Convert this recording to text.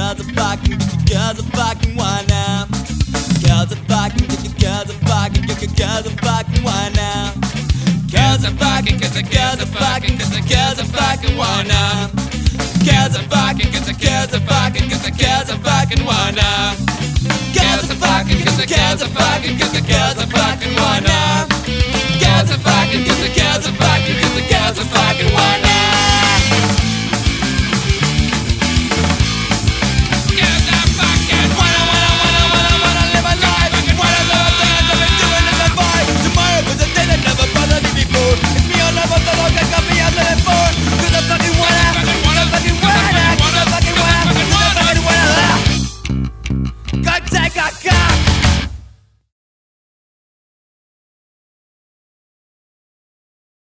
girls are fucking, girls are fucking, why now? Girls are fucking, girls are fucking, girls are fucking, why now? Girls are fucking, cause the girls are fucking, cause the girls are fucking, why now? Girls are fucking, cause the girls are fucking, cause the girls are fucking, why now? Girls are fucking, cause the girls are fucking, cause the girls are fucking, why now? Girls are fucking, cause the girls are fucking, cause the girls are fucking, why now?